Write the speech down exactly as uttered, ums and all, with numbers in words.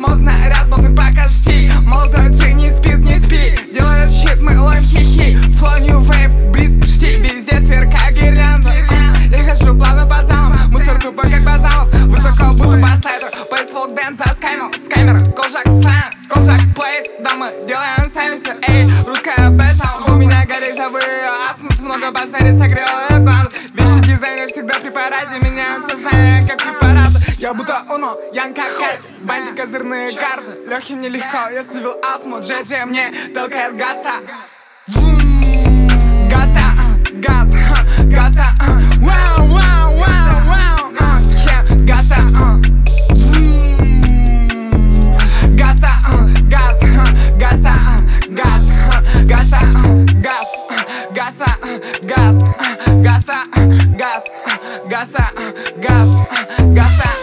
модный наряд, модный покажи. Молодой джей не спит, не спи. Делает щит, мы ловим хихи. Flow new wave, бриз, жди. Везде сверкает гирлянда. Я хожу плавно по залам, мусор тупой как базалов. Высоко будто по слайдеру. Плейс фолк дэнс за скаймер. Скаймер, колжак слайм, колжак плейс. Да мы делаем сами все, эй. Русская бэса, у меня горизовые асмус. Много базарит, согрел глаз. Вещи дизайна всегда при параде. Меняем сознание, как препараты. Я будто Уно, Ян как Кэт. Банди козырные карты. Легким нелегко, я словил астму. Джей Джей мне толкает гаста. Гаста, газ, гаста. Вау, вау, вау, вау. Гаста, гаста, газ, гаста, газ, гаста, газ, гаста, газ, гаста, газ, гаста, газ, гаста.